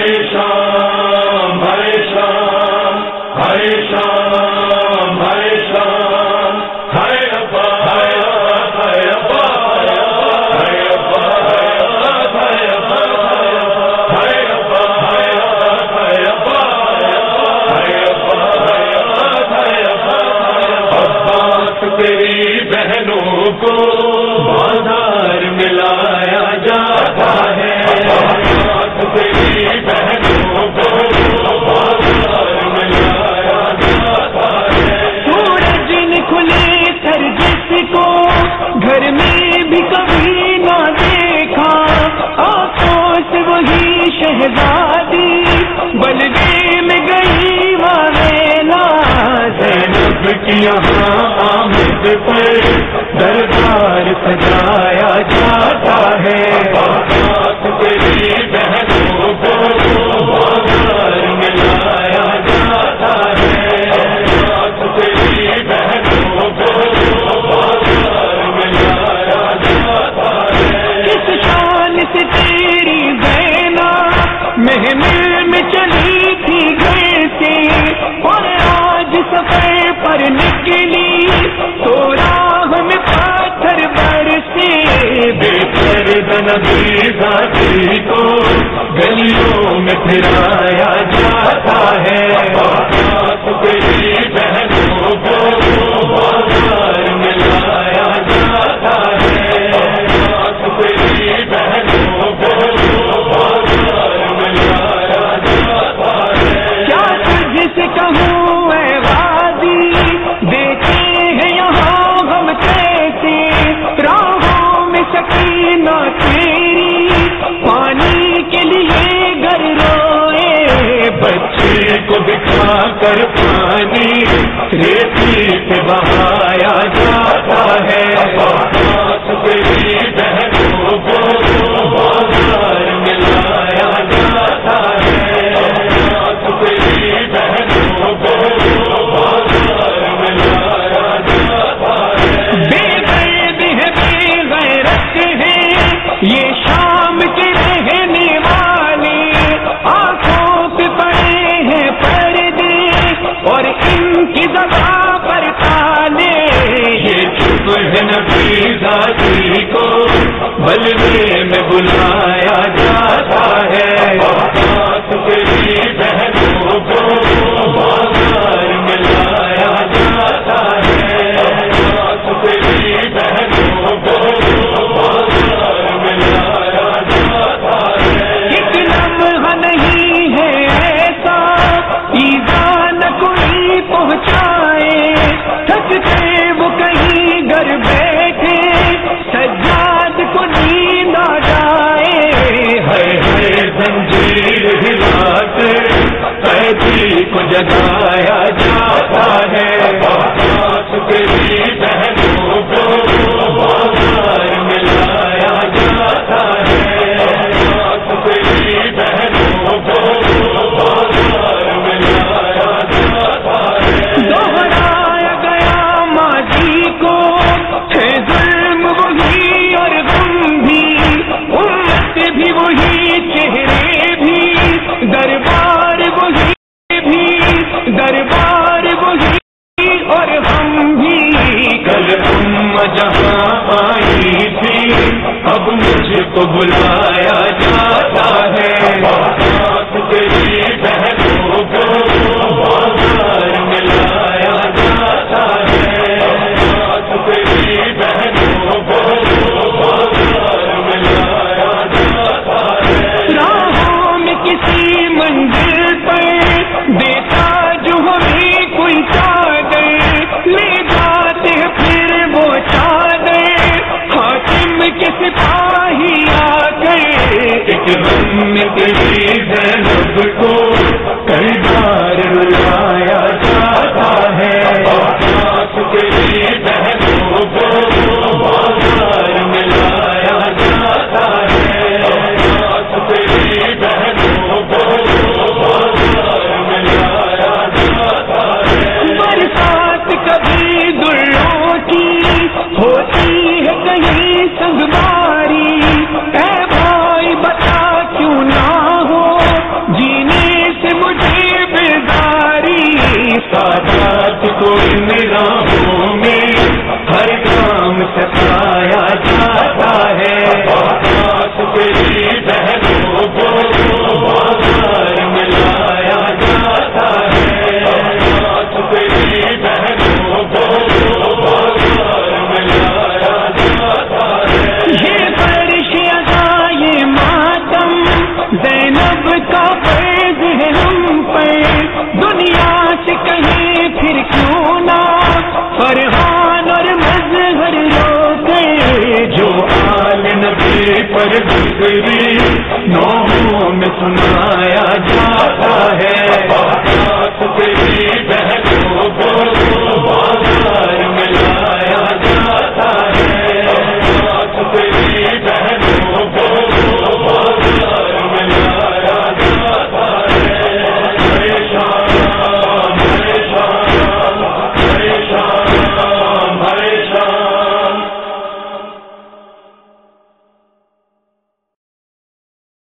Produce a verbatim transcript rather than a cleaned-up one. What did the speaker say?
تیری بہنوں کو بازار میں لایا جاتا ہے، تیری بہنوں کو بازار میں لایا جاتا ہے۔ سورج نے کھلے سر جس کو گھر میں بھی کبھی نہ دیکھا، آنکھوں سے وہی شہزادی بلوے میں گئی والینا، زینب کی یہاں آمد پر دربار سجایا جاتا ہے، تیری بہنوں کو بازار میں لایا جاتا ہے، تیری بہنوں کو بازار میں لایا جاتا ہے۔ اس شان سے تیری زینب محمل میں چلی تھی گھر سے، اور آج سفر پر نکلی تو راہ میں پتھر برسے، بے پرد نبی ذاتی کو گلیوں میں پھرایا جاتا ہے، تیری بہنوں کو بازار میں لایا جاتا ہے، تیری بہنوں کو بازار میں لایا جاتا ہے۔ کیا تجھ سے کہوں اے غازی، دیکھتے ہیں یہاں ہم کیسے، راہوں میں سکینہ تیری پانی کے لیے گر روئے، بچے کو دکھا کر پانی ریتی پہ بہایا جاتا ہے، تیری بہنوں کو بازار میں لایا جاتا ہے، تیری بہنوں کو بازار میں لایا جاتا ہے۔ بے درد ہے بے غیرت ہے یہ شام کے رہنے والے، آنکھوں پہ پڑے ہیں پردے اور ان کی زباں پر تالے، یہ چپ ہے نبی ذاتی کو بلوے میں بلایا جاتا ہے، تیری بہنوں کو بازار میں لایا جاتا ہے، تیری بہنوں کو بازار میں لایا جاتا ہے۔ ایک لمحہ نہیں ہے ایسا ایزا نہ کوئی پہنچائے، تھکتے وہ کہیں گھر بیٹھے سجاد کو نیند آ جائے، ہے ہے زنجیر ہلا کر قیدی کو جگایا جاتا ہے، تیری بہنوں کو بازار میں لایا جاتا ہے، تیری بہنوں کو بازار میں لایا جاتا ہے۔ دوہرایا گیا ماضی کو ہے ظلم وہی اور غم بھی، امت بھی وہی چہرے بھی، دربار وہی بھی، دربار وہی اور ہم بھی، کل تم جہاں آئی تھی اب مجھ کو بلایا جاتا ہے، تیری بہنوں کو بازار میں لایا جاتا ہے، تیری بہنوں کو بازار میں لایا جاتا ہے۔ راہوں میں کسی منزل پر دیتا جو ہمیں کوئی چادر، لے جاتے ہیں پھر وہ چادر حاکم کے سپاہی آ کر، ایک غم میں تیری زینب کو کئی بار رلایا جاتا ہے، تیری بہنوں کو بازار میں لایا جاتا ہے، تیری بہنوں کو بازار میں لایا جاتا ہے۔ برسات کبھی دلوں کی ہوتی ہے کہیں سنگباری، اے بھائی بتا کیوں نہ ہو کو ان راہوں میں ہر کام ستایا جاتا ہے. تیری بہنوں کو بازار میں لایا جاتا ہے. تیری بہنوں کو بازار میں لایا جاتا ہے. یہ فرش ادا یہ ماتم زینب کا فیض ہے ہم پر. دنیا سے کہیں پھر کیوں نہ فرحان اور مظہر روتے. جو آل نبی پر گزری نوح